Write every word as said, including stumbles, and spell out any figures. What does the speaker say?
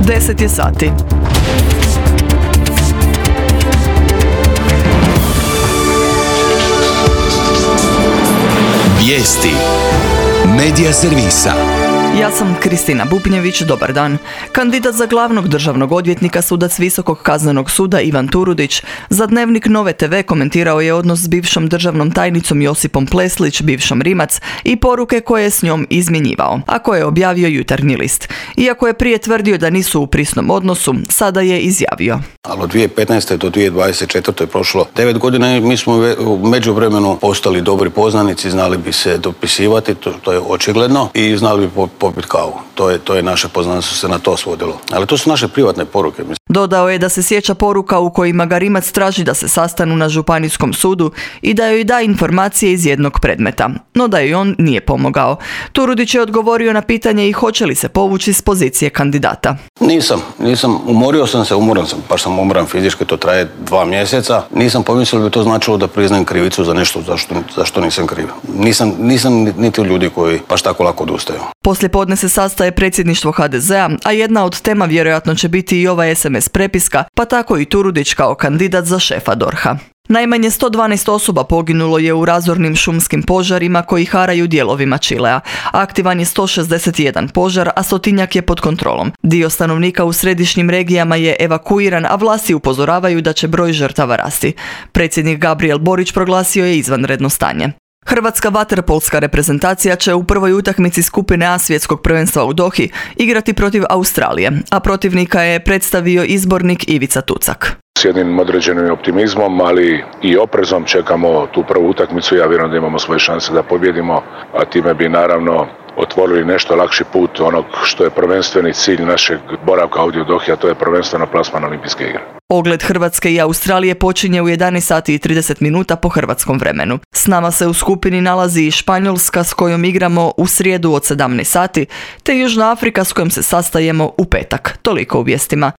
deset je sati. Vijesti Medija servisa. Ja sam Kristina Bubnjević, dobar dan. Kandidat za glavnog državnog odvjetnika, sudac Visokog kaznenog suda Ivan Turudić, za Dnevnik Nove te ve komentirao je odnos s bivšom državnom tajnicom Josipom Pleslić, bivšom Rimac, i poruke koje je s njom izmjenjivao, a koje je objavio Jutarnji list. Iako je prije tvrdio da nisu u prisnom odnosu, sada je izjavio. Ali od dvije tisuće petnaeste. do dvije tisuće dvadeset četvrte. je prošlo devet godina i mi smo u međuvremenu postali dobri poznanici, znali bi se dopisivati, to, to je očigledno, i znali bi popiti kavu. To je, to je naše poznanstvo se na to svodilo. Ali to su naše privatne poruke. Dodao je da se sjeća poruka u kojima ga Rimac traži da se sastanu na županijskom sudu i da joj da informacije iz jednog predmeta, no da joj on nije pomogao. Turudić je odgovorio na pitanje i hoće li se povući s pozicije kandidata. Nisam, nisam, umorio sam se, umoran sam, baš sam umoran fizički, to traje dva mjeseca. Nisam pomislio da bi to značilo da priznajem krivicu za nešto za što, za što nisam kriv. Nisam, nisam niti ljudi koji baš tako lako odustaju. Poslije podne se sastaje predsjedništvo ha de zea, a jedna od tema vjerojatno će biti i ova es em es prepiska, pa tako i Turudić kao kandidat za šefa dorha. Najmanje sto dvanaest osoba poginulo je u razornim šumskim požarima koji haraju dijelovima Čilea. Aktivan je sto šezdeset jedan požar, a stotinjak je pod kontrolom. Dio stanovnika u središnjim regijama je evakuiran, a vlasti upozoravaju da će broj žrtava rasti. Predsjednik Gabriel Borić proglasio je izvanredno stanje. Hrvatska vaterpolska reprezentacija će u prvoj utakmici skupine A svjetskog prvenstva u Dohi igrati protiv Australije, a protivnika je predstavio izbornik Ivica Tucak. S jednim određenim optimizmom, ali i oprezom čekamo tu prvu utakmicu. Ja vjerujem da imamo svoje šanse da pobjedimo, a time bi naravno otvorili nešto lakši put onog što je prvenstveni cilj našeg boravka ovdje u Dohi, a to je prvenstveno plasman na olimpijske igre. Ogled Hrvatske i Australije počinje u jedanaest sati i trideset minuta po hrvatskom vremenu. S nama se u skupini nalazi i Španjolska s kojom igramo u srijedu od sedamnaest sati, te Južna Afrika s kojom se sastajemo u petak. Toliko u vijestima.